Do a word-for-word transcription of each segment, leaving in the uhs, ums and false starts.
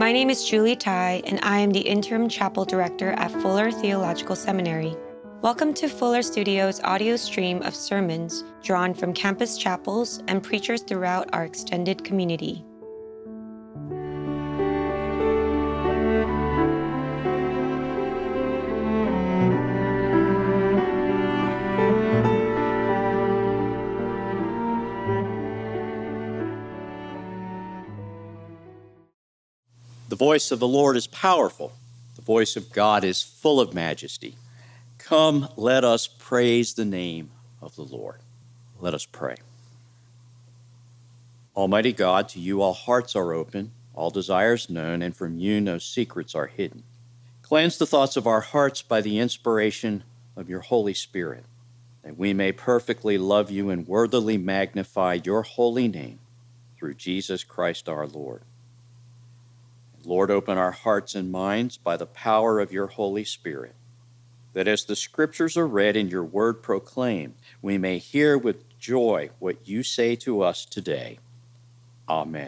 My name is Julie Tai, and I am the Interim Chapel Director at Fuller Theological Seminary. Welcome to Fuller Studios' audio stream of sermons drawn from campus chapels and preachers throughout our extended community. The voice of the Lord is powerful. The voice of God is full of majesty. Come, let us praise the name of the Lord. Let us pray. Almighty God, to you all hearts are open, all desires known, and from you no secrets are hidden. Cleanse the thoughts of our hearts by the inspiration of your Holy Spirit, that we may perfectly love you and worthily magnify your holy name through Jesus Christ our Lord. Lord, open our hearts and minds by the power of your Holy Spirit, that as the scriptures are read and your word proclaimed, we may hear with joy what you say to us today. Amen.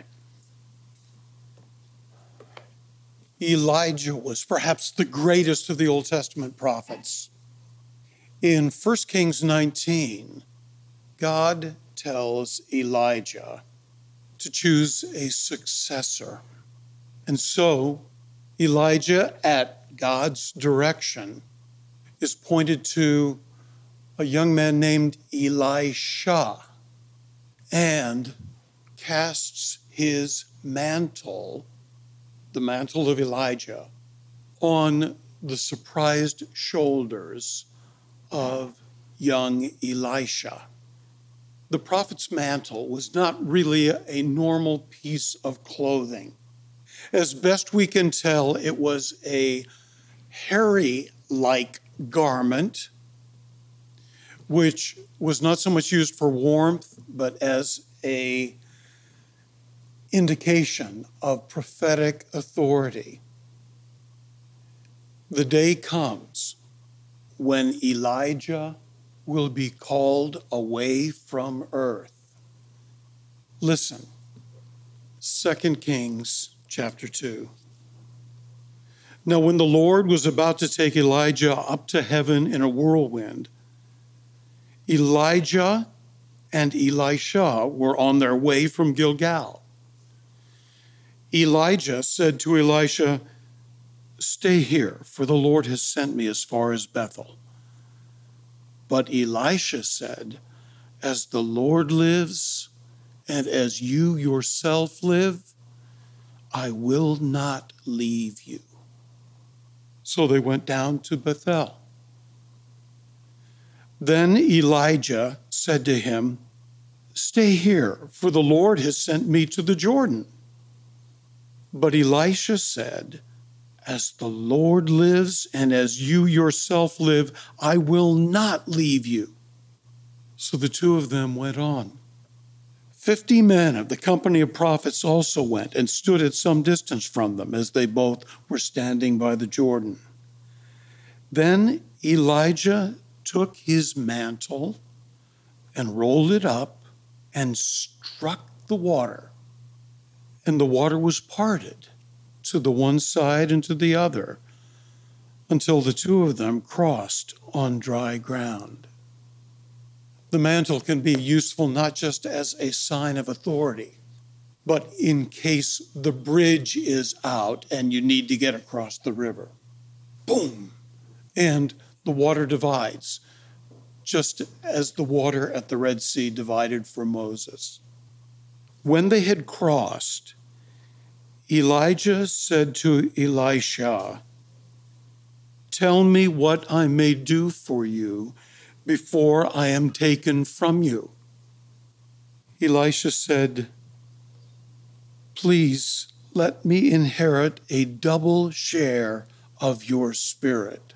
Elijah was perhaps the greatest of the Old Testament prophets. In First Kings nineteen, God tells Elijah to choose a successor. And so Elijah, at God's direction, is pointed to a young man named Elisha and casts his mantle, the mantle of Elijah, on the surprised shoulders of young Elisha. The prophet's mantle was not really a normal piece of clothing. As best we can tell, it was a hairy-like garment, which was not so much used for warmth, but as a indication of prophetic authority. The day comes when Elijah will be called away from earth. Listen, Second Kings chapter two. Now, when the Lord was about to take Elijah up to heaven in a whirlwind, Elijah and Elisha were on their way from Gilgal. Elijah said to Elisha, "Stay here, for the Lord has sent me as far as Bethel." But Elisha said, "As the Lord lives, and as you yourself live, I will not leave you." So they went down to Bethel. Then Elijah said to him, "Stay here, for the Lord has sent me to the Jordan." But Elisha said, "As the Lord lives, and as you yourself live, I will not leave you." So the two of them went on. Fifty men of the company of prophets also went and stood at some distance from them as they both were standing by the Jordan. Then Elijah took his mantle and rolled it up and struck the water, and the water was parted to the one side and to the other until the two of them crossed on dry ground. The mantle can be useful not just as a sign of authority, but in case the bridge is out and you need to get across the river. Boom! And the water divides, just as the water at the Red Sea divided for Moses. When they had crossed, Elijah said to Elisha, "Tell me what I may do for you before I am taken from you." Elisha said, "Please let me inherit a double share of your spirit."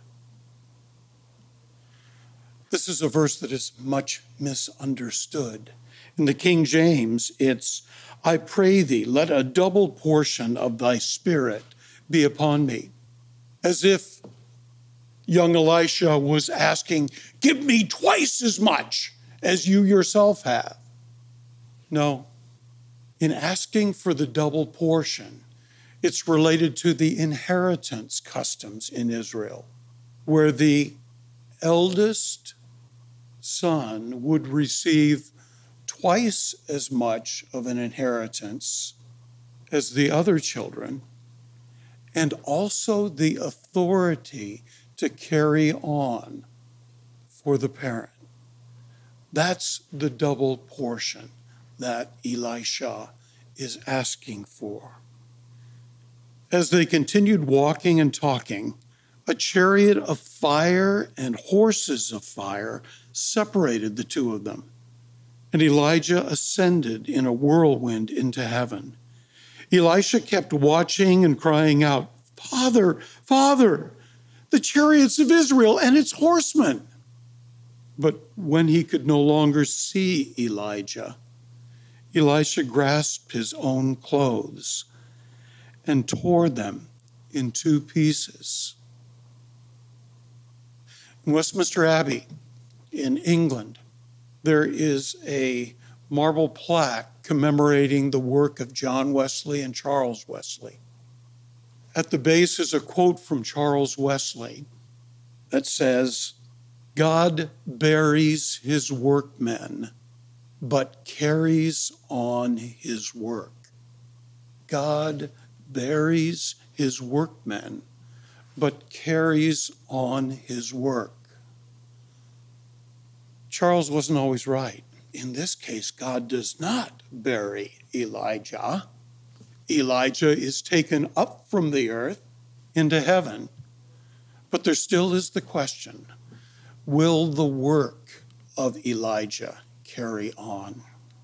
This is a verse that is much misunderstood. In the King James, it's, "I pray thee, let a double portion of thy spirit be upon me," as if young Elisha was asking, "Give me twice as much as you yourself have." No, in asking for the double portion, It's related to the inheritance customs in Israel, where the eldest son would receive twice as much of an inheritance as the other children, and also the authority to carry on for the parent. That's the double portion that Elisha is asking for. As they continued walking and talking, a chariot of fire and horses of fire separated the two of them, and Elijah ascended in a whirlwind into heaven. Elisha kept watching and crying out, "Father, Father, the chariots of Israel and its horsemen." But when he could no longer see Elijah, Elisha grasped his own clothes and tore them in two pieces. In Westminster Abbey in England, there is a marble plaque commemorating the work of John Wesley and Charles Wesley. At the base is a quote from Charles Wesley that says, "God buries his workmen, but carries on his work." God buries his workmen, but carries on his work. Charles wasn't always right. In this case, God does not bury Elijah. Elijah is taken up from the earth into heaven. But there still is the question, will the work of Elijah carry on?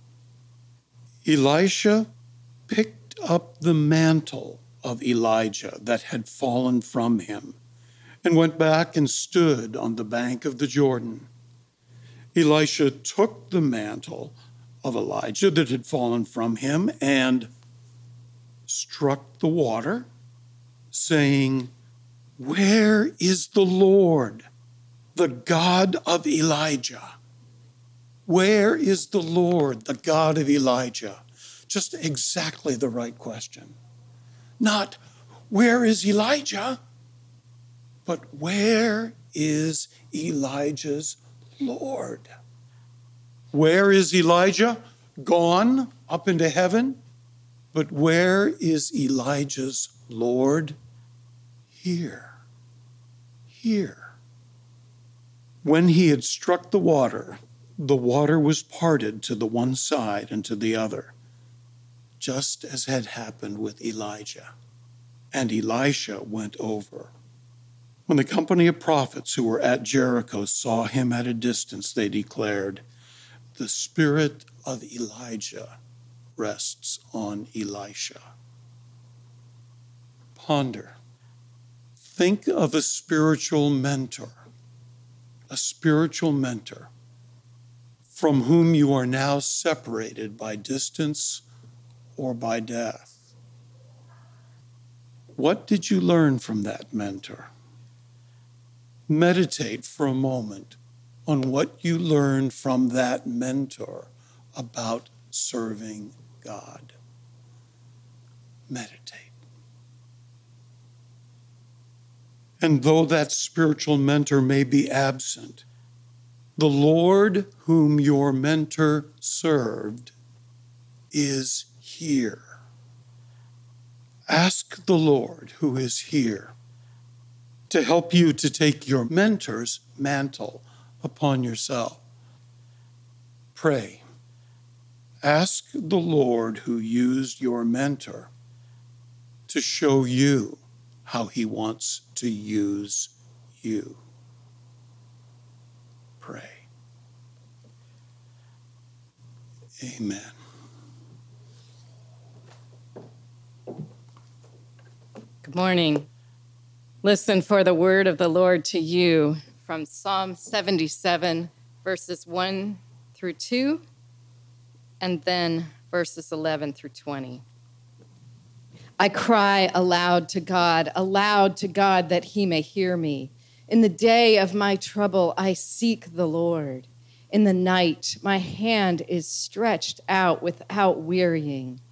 Elisha picked up the mantle of Elijah that had fallen from him and went back and stood on the bank of the Jordan. Elisha took the mantle of Elijah that had fallen from him and struck the water, saying, "Where is the Lord, the God of Elijah? Where is the Lord, the God of Elijah?" Just exactly the right question. Not, where is Elijah? But where is Elijah's Lord? Where is Elijah? Gone up into heaven. But where is Elijah's Lord? Here. Here. When he had struck the water, the water was parted to the one side and to the other, just as had happened with Elijah. And Elisha went over. When the company of prophets who were at Jericho saw him at a distance, they declared, "The spirit of Elijah rests on Elisha." Ponder. Think of a spiritual mentor, a spiritual mentor from whom you are now separated by distance or by death. What did you learn from that mentor? Meditate for a moment on what you learned from that mentor about serving God. Meditate. And though that spiritual mentor may be absent, the Lord whom your mentor served is here. Ask the Lord who is here to help you to take your mentor's mantle upon yourself. Pray. Ask the Lord who used your mentor to show you how he wants to use you. Pray. Amen. Good morning. Listen for the word of the Lord to you from Psalm seventy-seven, verses one through two, and then verses eleven through twenty. I cry aloud to God, aloud to God that he may hear me. In the day of my trouble, I seek the Lord. In the night, my hand is stretched out without wearying.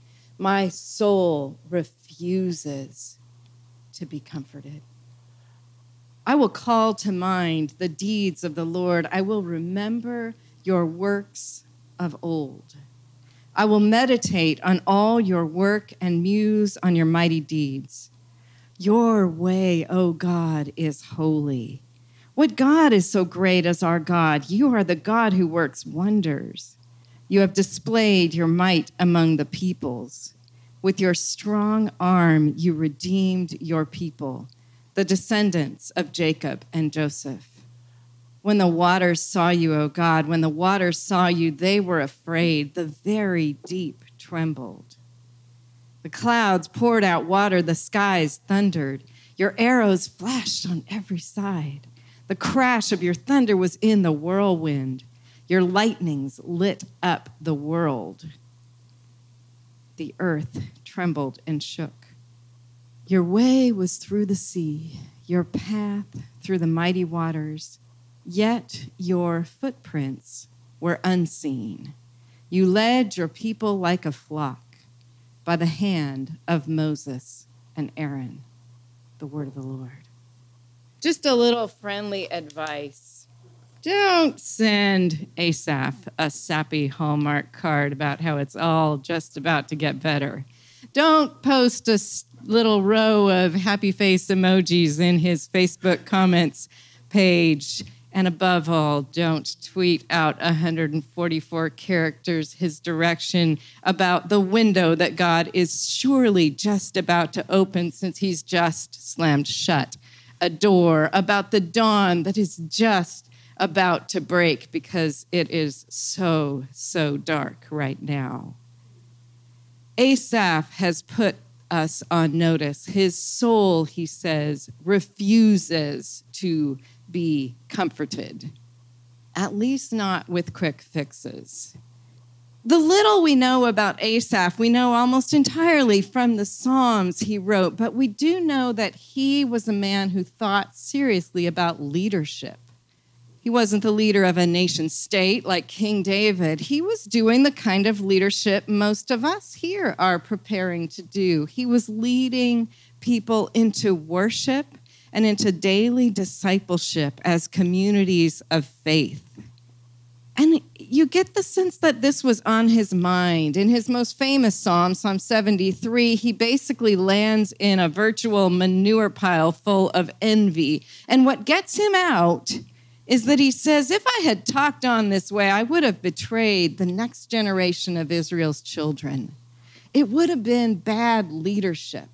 My soul refuses to be comforted. I will call to mind the deeds of the Lord. I will remember your works of old. I will meditate on all your work and muse on your mighty deeds. Your way, O God, is holy. What God is so great as our God? You are the God who works wonders. You have displayed your might among the peoples. With your strong arm, you redeemed your people, the descendants of Jacob and Joseph. When the waters saw you, O God, when the waters saw you, they were afraid. The very deep trembled. The clouds poured out water. The skies thundered. Your arrows flashed on every side. The crash of your thunder was in the whirlwind. Your lightnings lit up the world. The earth trembled and shook. Your way was through the sea, your path through the mighty waters, yet your footprints were unseen. You led your people like a flock by the hand of Moses and Aaron. The word of the Lord. Just a little friendly advice. Don't send Asaph a sappy Hallmark card about how it's all just about to get better. Don't post a little row of happy face emojis in his Facebook comments page. And above all, don't tweet out one hundred forty-four characters his direction about the window that God is surely just about to open since he's just slammed shut a door, about the dawn that is just about to break because it is so, so dark right now. Asaph has put us on notice. His soul, he says, refuses to be comforted, at least not with quick fixes. The little we know about Asaph, we know almost entirely from the Psalms he wrote, but we do know that he was a man who thought seriously about leadership. He wasn't the leader of a nation state like King David. He was doing the kind of leadership most of us here are preparing to do. He was leading people into worship and into daily discipleship as communities of faith. And you get the sense that this was on his mind. In his most famous psalm, Psalm seventy-three, he basically lands in a virtual manure pile full of envy. And what gets him out is that he says, if I had talked on this way, I would have betrayed the next generation of Israel's children. It would have been bad leadership.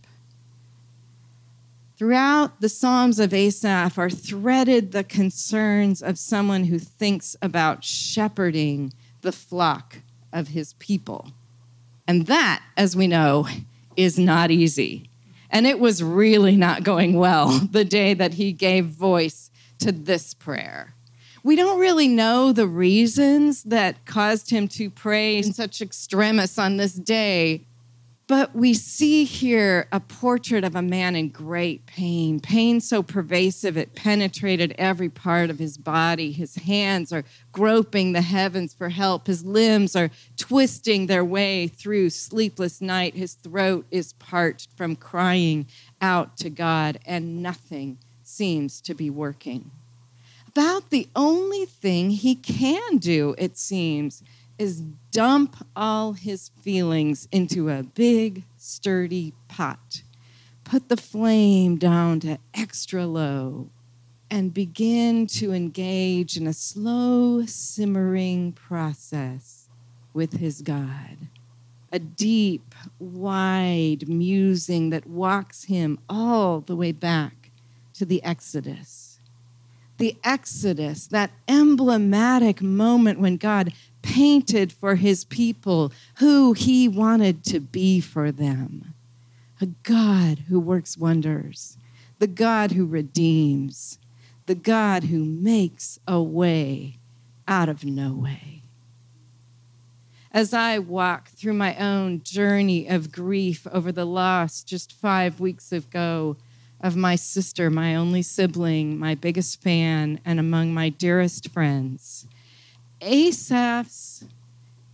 Throughout the Psalms of Asaph are threaded the concerns of someone who thinks about shepherding the flock of his people. And that, as we know, is not easy. And it was really not going well the day that he gave voice to this prayer. We don't really know the reasons that caused him to pray in such extremis on this day, but we see here a portrait of a man in great pain, pain so pervasive it penetrated every part of his body. His hands are groping the heavens for help. His limbs are twisting their way through sleepless night. His throat is parched from crying out to God, and nothing seems to be working. About the only thing he can do, it seems, is dump all his feelings into a big, sturdy pot, put the flame down to extra low, and begin to engage in a slow, simmering process with his God. A deep, wide musing that walks him all the way back to the Exodus. The Exodus, that emblematic moment when God painted for his people who he wanted to be for them. A God who works wonders, the God who redeems, the God who makes a way out of no way. As I walk through my own journey of grief over the loss just five weeks ago of my sister, my only sibling, my biggest fan, and among my dearest friends, Asaph's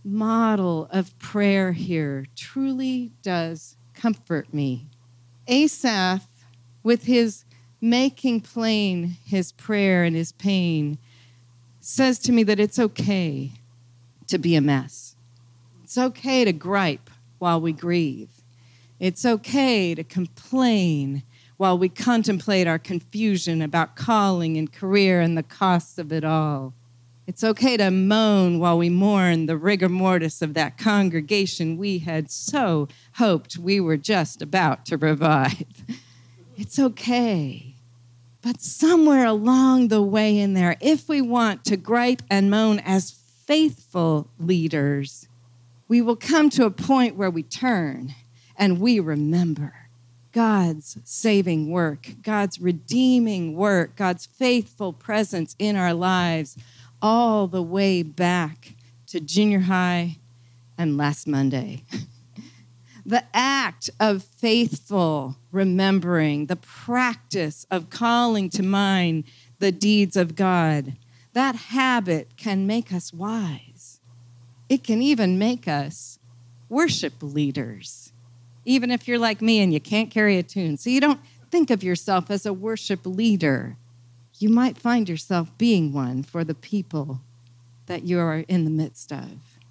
model of prayer here truly does comfort me. Asaph, with his making plain his prayer and his pain, says to me that it's okay to be a mess. It's okay to gripe while we grieve. It's okay to complain while we contemplate our confusion about calling and career and the costs of it all. It's okay to moan while we mourn the rigor mortis of that congregation we had so hoped we were just about to revive. It's okay. But somewhere along the way in there, if we want to gripe and moan as faithful leaders, we will come to a point where we turn and we remember God's saving work, God's redeeming work, God's faithful presence in our lives, all the way back to junior high and last Monday. The act of faithful remembering, the practice of calling to mind the deeds of God, that habit can make us wise. It can even make us worship leaders, even if you're like me and you can't carry a tune. So you don't think of yourself as a worship leader. You might find yourself being one for the people that you are in the midst of.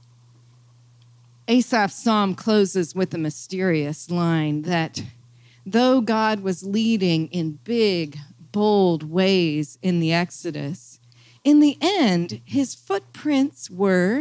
Asaph's psalm closes with a mysterious line that though God was leading in big, bold ways in the Exodus, in the end, his footprints were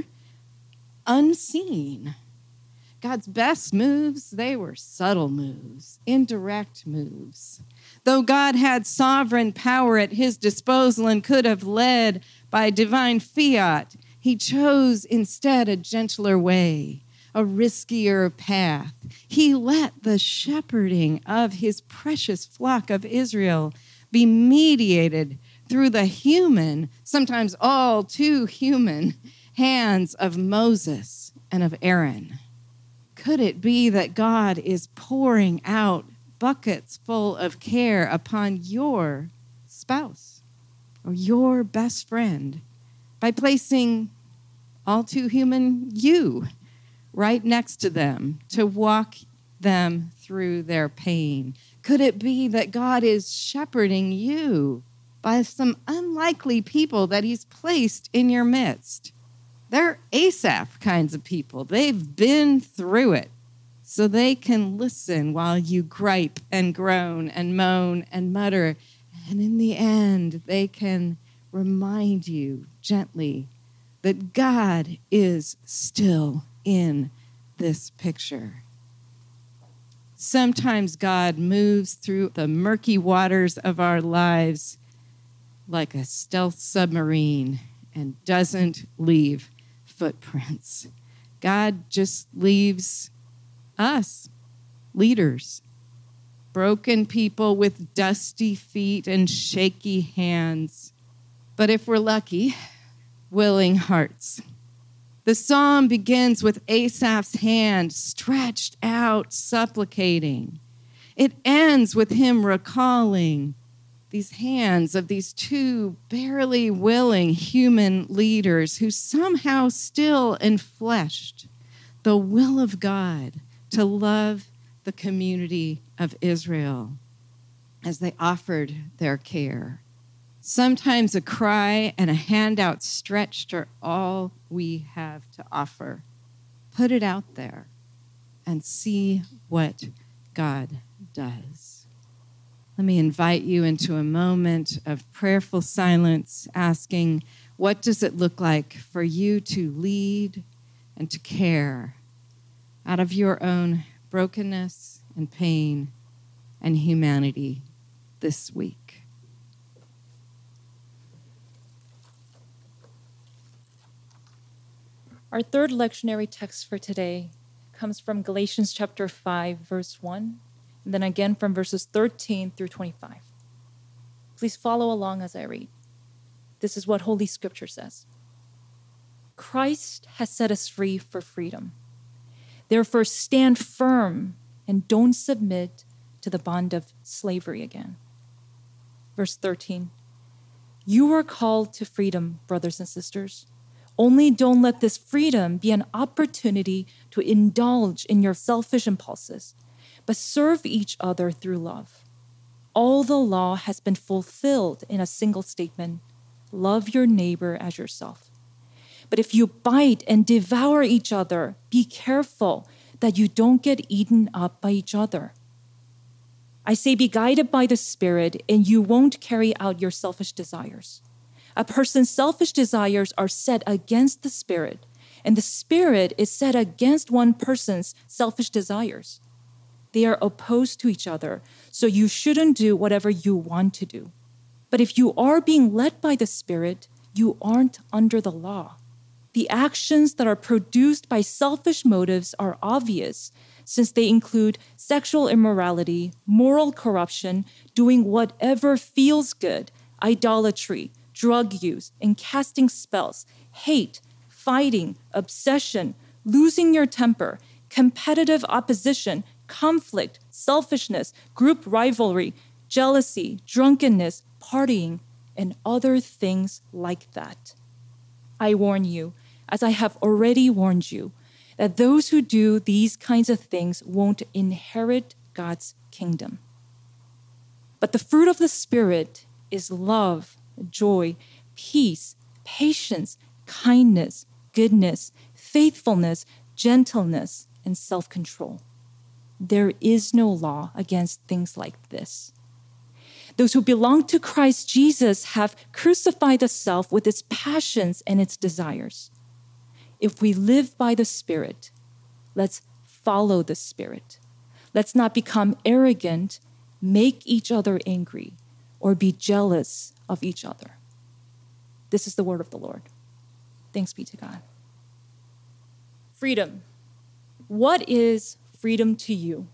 unseen. God's best moves, they were subtle moves, indirect moves. Though God had sovereign power at his disposal and could have led by divine fiat, he chose instead a gentler way, a riskier path. He let the shepherding of his precious flock of Israel be mediated through the human, sometimes all too human, hands of Moses and of Aaron. Could it be that God is pouring out buckets full of care upon your spouse or your best friend by placing all too human you right next to them to walk them through their pain? Could it be that God is shepherding you by some unlikely people that he's placed in your midst? They're Asaph kinds of people. They've been through it. So they can listen while you gripe and groan and moan and mutter. And in the end, they can remind you gently that God is still in this picture. Sometimes God moves through the murky waters of our lives like a stealth submarine and doesn't leave footprints. God just leaves us, leaders, broken people with dusty feet and shaky hands, but if we're lucky, willing hearts. The psalm begins with Asaph's hand stretched out, supplicating. It ends with him recalling these hands of these two barely willing human leaders who somehow still enfleshed the will of God to love the community of Israel as they offered their care. Sometimes a cry and a hand outstretched are all we have to offer. Put it out there and see what God does. Let me invite you into a moment of prayerful silence, asking, what does it look like for you to lead and to care out of your own brokenness and pain and humanity this week? Our third lectionary text for today comes from Galatians chapter five, verse one, and then again from verses thirteen through twenty-five. Please follow along as I read. This is what Holy Scripture says. Christ has set us free for freedom. Therefore, stand firm and don't submit to the bond of slavery again. Verse thirteen, you are called to freedom, brothers and sisters. Only don't let this freedom be an opportunity to indulge in your selfish impulses, but serve each other through love. All the law has been fulfilled in a single statement: love your neighbor as yourself. But if you bite and devour each other, be careful that you don't get eaten up by each other. I say be guided by the Spirit, and you won't carry out your selfish desires. A person's selfish desires are set against the Spirit, and the Spirit is set against one person's selfish desires. They are opposed to each other, so you shouldn't do whatever you want to do. But if you are being led by the Spirit, you aren't under the law. The actions that are produced by selfish motives are obvious, since they include sexual immorality, moral corruption, doing whatever feels good, idolatry, drug use, and casting spells, hate, fighting, obsession, losing your temper, competitive opposition, conflict, selfishness, group rivalry, jealousy, drunkenness, partying, and other things like that. I warn you, as I have already warned you, that those who do these kinds of things won't inherit God's kingdom. But the fruit of the Spirit is love, joy, peace, patience, kindness, goodness, faithfulness, gentleness, and self-control. There is no law against things like this. Those who belong to Christ Jesus have crucified the self with its passions and its desires. If we live by the Spirit, let's follow the Spirit. Let's not become arrogant, make each other angry, or be jealous of each other. This is the word of the Lord. Thanks be to God. Freedom. What is freedom to you?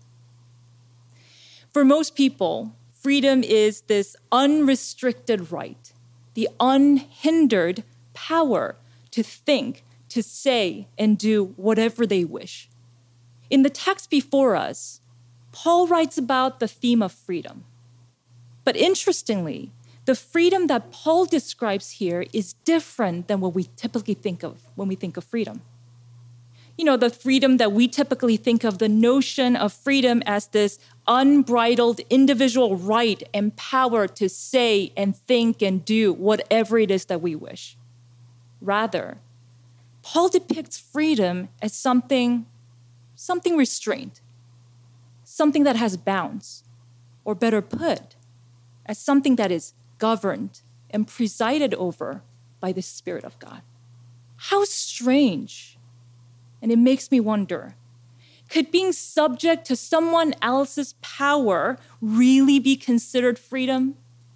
For most people, freedom is this unrestricted right, the unhindered power to think, to say, and do whatever they wish. In the text before us, Paul writes about the theme of freedom. But interestingly, the freedom that Paul describes here is different than what we typically think of when we think of freedom. You know, the freedom that we typically think of, the notion of freedom as this unbridled individual right and power to say and think and do whatever it is that we wish. Rather, Paul depicts freedom as something, something restrained, something that has bounds, or better put, as something that is governed and presided over by the Spirit of God. How strange. And it makes me wonder, could being subject to someone else's power really be considered freedom?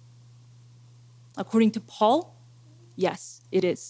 According to Paul, yes, it is.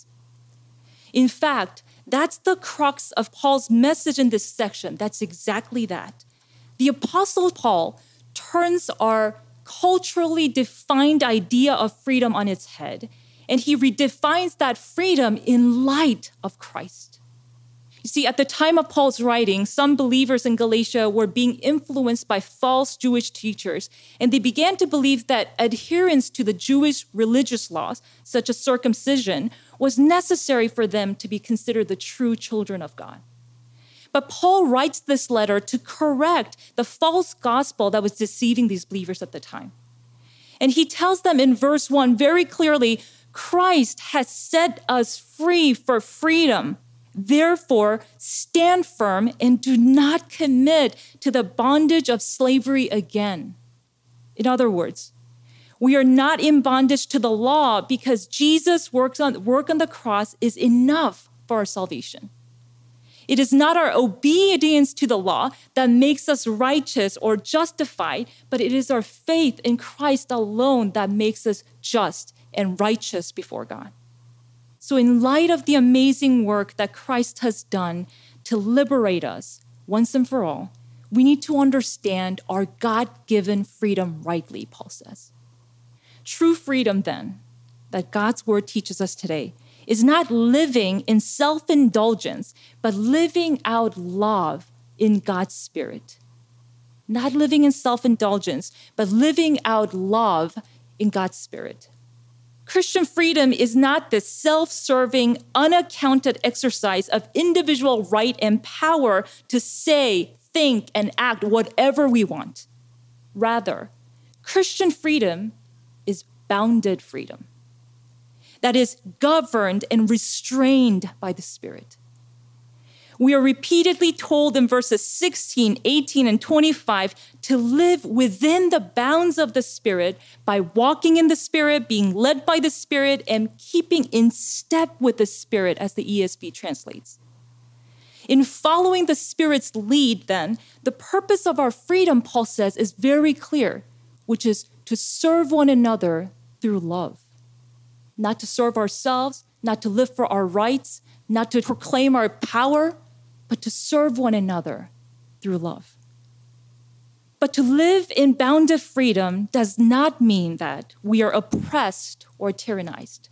In fact, that's the crux of Paul's message in this section. That's exactly that. The Apostle Paul turns our culturally defined idea of freedom on its head, and he redefines that freedom in light of Christ. You see, at the time of Paul's writing, some believers in Galatia were being influenced by false Jewish teachers, and they began to believe that adherence to the Jewish religious laws, such as circumcision, was necessary for them to be considered the true children of God. But Paul writes this letter to correct the false gospel that was deceiving these believers at the time. And he tells them in verse one very clearly, Christ has set us free for freedom. Therefore, stand firm and do not commit to the bondage of slavery again. In other words, we are not in bondage to the law because Jesus' work on, work on the cross is enough for our salvation. It is not our obedience to the law that makes us righteous or justified, but it is our faith in Christ alone that makes us just and righteous before God. So in light of the amazing work that Christ has done to liberate us once and for all, we need to understand our God-given freedom rightly, Paul says. True freedom, then, that God's word teaches us today is not living in self-indulgence, but living out love in God's Spirit. Not living in self-indulgence, but living out love in God's Spirit. Christian freedom is not the self-serving, unaccounted exercise of individual right and power to say, think, and act whatever we want. Rather, Christian freedom is bounded freedom that is governed and restrained by the Spirit. We are repeatedly told in verses sixteen, eighteen, and twenty-five to live within the bounds of the Spirit by walking in the Spirit, being led by the Spirit, and keeping in step with the Spirit, as the E S V translates. In following the Spirit's lead, then, the purpose of our freedom, Paul says, is very clear, which is to serve one another through love. Not to serve ourselves, not to live for our rights, not to proclaim our power, but to serve one another through love. But to live in bounded freedom does not mean that we are oppressed or tyrannized.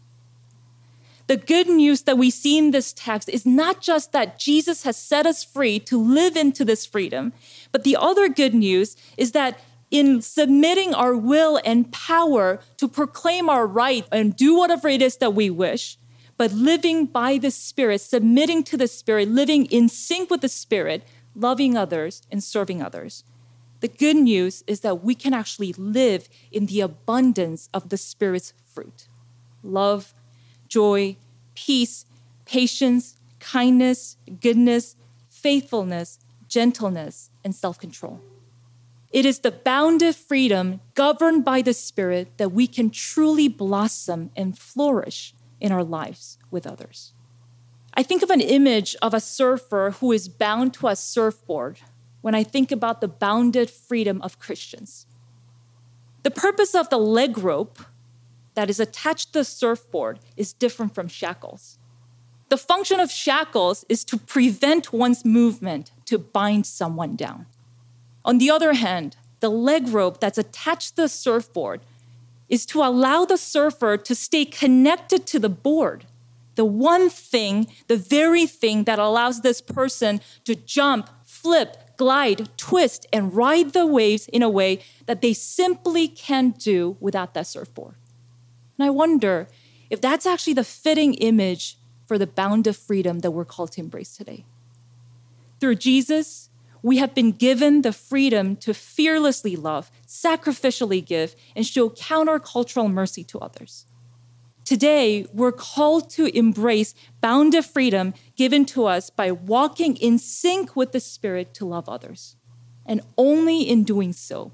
The good news that we see in this text is not just that Jesus has set us free to live into this freedom, but the other good news is that in submitting our will and power to proclaim our right and do whatever it is that we wish, but living by the Spirit, submitting to the Spirit, living in sync with the Spirit, loving others and serving others. The good news is that we can actually live in the abundance of the Spirit's fruit: love, joy, peace, patience, kindness, goodness, faithfulness, gentleness, and self-control. It is the bounded freedom governed by the Spirit that we can truly blossom and flourish in our lives with others. I think of an image of a surfer who is bound to a surfboard when I think about the bounded freedom of Christians. The purpose of the leg rope that is attached to the surfboard is different from shackles. The function of shackles is to prevent one's movement, to bind someone down. On the other hand, the leg rope that's attached to the surfboard is to allow the surfer to stay connected to the board, the one thing, the very thing that allows this person to jump, flip, glide, twist, and ride the waves in a way that they simply can't do without that surfboard. And I wonder if that's actually the fitting image for the bounded freedom that we're called to embrace today. Through Jesus, we have been given the freedom to fearlessly love, sacrificially give, and show countercultural mercy to others. Today, we're called to embrace bounded freedom given to us by walking in sync with the Spirit to love others. And only in doing so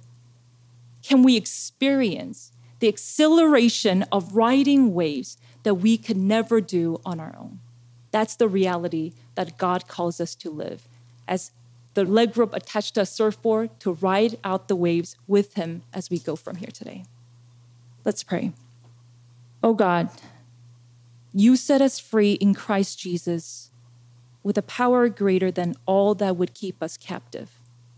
can we experience the exhilaration of riding waves that we could never do on our own. That's the reality that God calls us to live, as the leg rope attached to a surfboard to ride out the waves with him as we go from here today. Let's pray. Oh God, you set us free in Christ Jesus with a power greater than all that would keep us captive.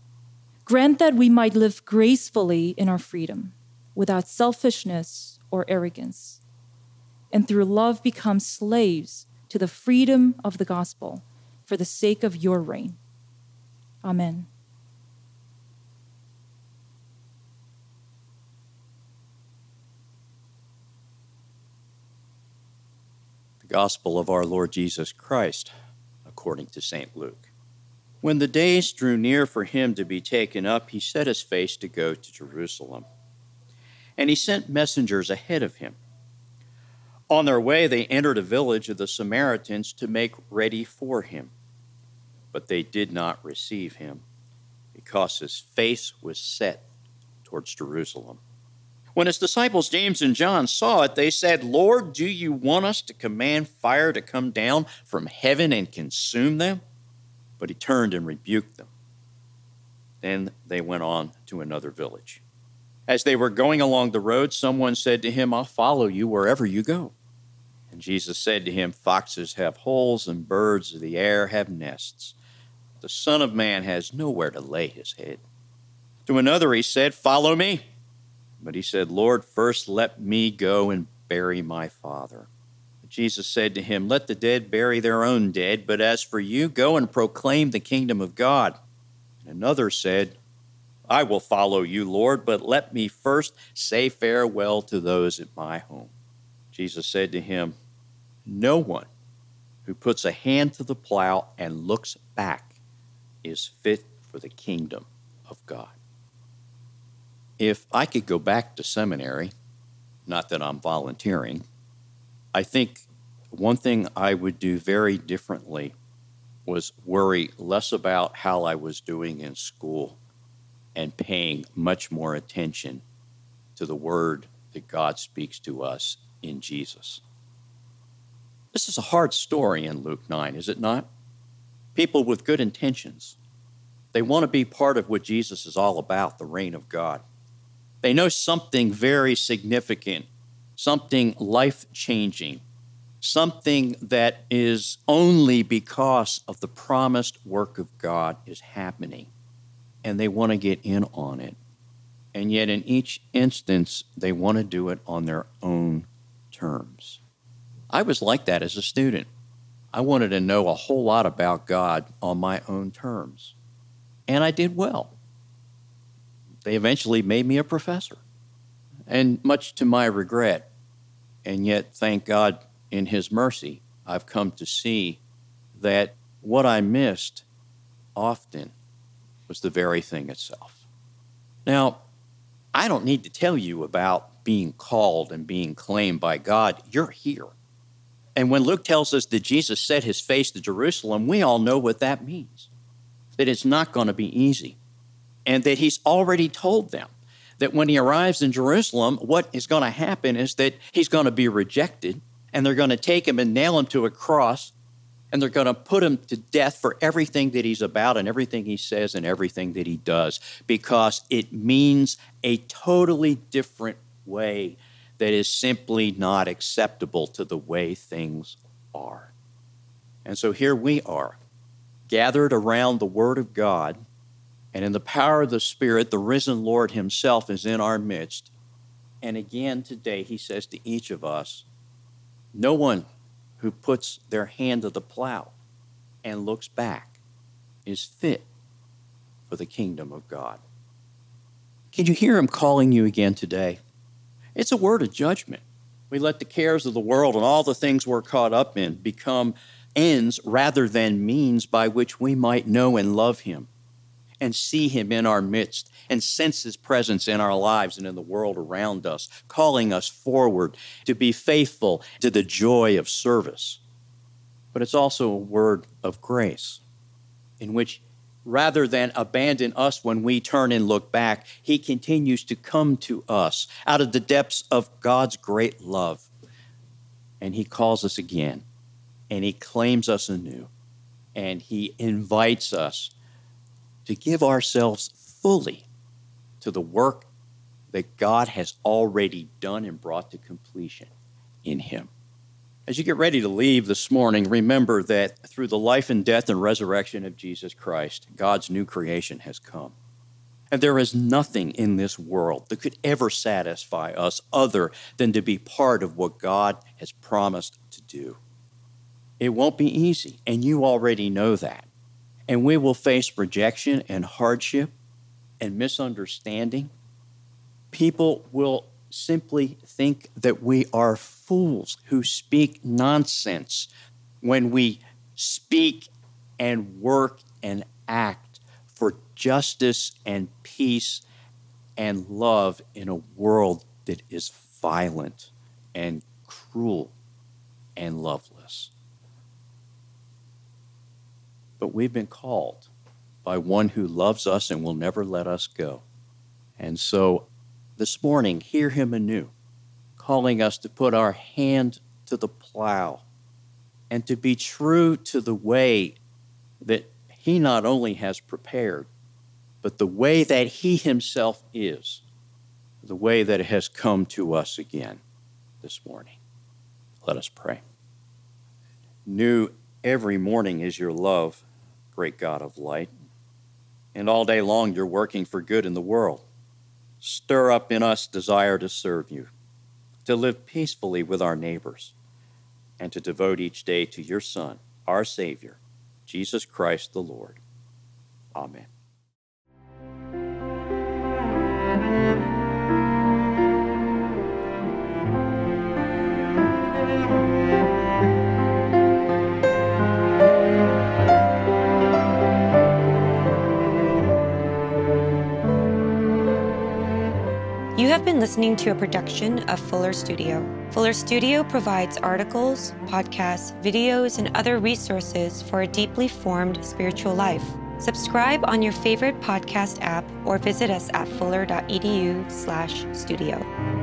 Grant that we might live gracefully in our freedom, without selfishness or arrogance, and through love become slaves to the freedom of the gospel for the sake of your reign. Amen. The Gospel of our Lord Jesus Christ, according to Saint Luke. When the days drew near for him to be taken up, he set his face to go to Jerusalem. And he sent messengers ahead of him. On their way, they entered a village of the Samaritans to make ready for him. But they did not receive him, because his face was set towards Jerusalem. When his disciples James and John saw it, they said, "Lord, do you want us to command fire to come down from heaven and consume them?" But he turned and rebuked them. Then they went on to another village. As they were going along the road, someone said to him, "I'll follow you wherever you go." And Jesus said to him, "Foxes have holes and birds of the air have nests. The Son of Man has nowhere to lay his head." To another he said, "Follow me." But he said, "Lord, first let me go and bury my father." But Jesus said to him, "Let the dead bury their own dead, but as for you, go and proclaim the kingdom of God." And another said, "I will follow you, Lord, but let me first say farewell to those at my home." Jesus said to him, "No one who puts a hand to the plow and looks back is fit for the kingdom of God." If I could go back to seminary, not that I'm volunteering, I think one thing I would do very differently was worry less about how I was doing in school and paying much more attention to the word that God speaks to us in Jesus. This is a hard story in Luke nine, is it not? People with good intentions. They want to be part of what Jesus is all about, the reign of God. They know something very significant, something life-changing, something that is only because of the promised work of God is happening, and they want to get in on it. And yet in each instance, they want to do it on their own terms. I was like that as a student. I wanted to know a whole lot about God on my own terms, and I did well. They eventually made me a professor, and much to my regret, and yet, thank God, in His mercy, I've come to see that what I missed often was the very thing itself. Now, I don't need to tell you about being called and being claimed by God. You're here. And when Luke tells us that Jesus set his face to Jerusalem, we all know what that means, that it's not going to be easy, and that he's already told them that when he arrives in Jerusalem, what is going to happen is that he's going to be rejected, and they're going to take him and nail him to a cross, and they're going to put him to death for everything that he's about and everything he says and everything that he does, because it means a totally different way that is simply not acceptable to the way things are. And so here we are, gathered around the Word of God, and in the power of the Spirit, the risen Lord himself is in our midst. And again today, he says to each of us, no one who puts their hand to the plow and looks back is fit for the kingdom of God. Can you hear him calling you again today? It's a word of judgment. We let the cares of the world and all the things we're caught up in become ends rather than means by which we might know and love him and see him in our midst and sense his presence in our lives and in the world around us, calling us forward to be faithful to the joy of service. But it's also a word of grace in which, rather than abandon us when we turn and look back, he continues to come to us out of the depths of God's great love. And he calls us again, and he claims us anew, and he invites us to give ourselves fully to the work that God has already done and brought to completion in him. As you get ready to leave this morning, remember that through the life and death and resurrection of Jesus Christ, God's new creation has come. And there is nothing in this world that could ever satisfy us other than to be part of what God has promised to do. It won't be easy, and you already know that. And we will face rejection and hardship and misunderstanding. People will simply think that we are fools who speak nonsense when we speak and work and act for justice and peace and love in a world that is violent and cruel and loveless. But we've been called by one who loves us and will never let us go. And so this morning, hear him anew, calling us to put our hand to the plow and to be true to the way that he not only has prepared, but the way that he himself is, the way that it has come to us again this morning. Let us pray. New every morning is your love, great God of light, and all day long you're working for good in the world. Stir up in us desire to serve you, to live peacefully with our neighbors, and to devote each day to your Son, our Savior, Jesus Christ the Lord. Amen. have been listening to a production of Fuller Studio. Fuller Studio provides articles, podcasts, videos, and other resources for a deeply formed spiritual life. Subscribe on your favorite podcast app or visit us at fuller dot e d u slash studio.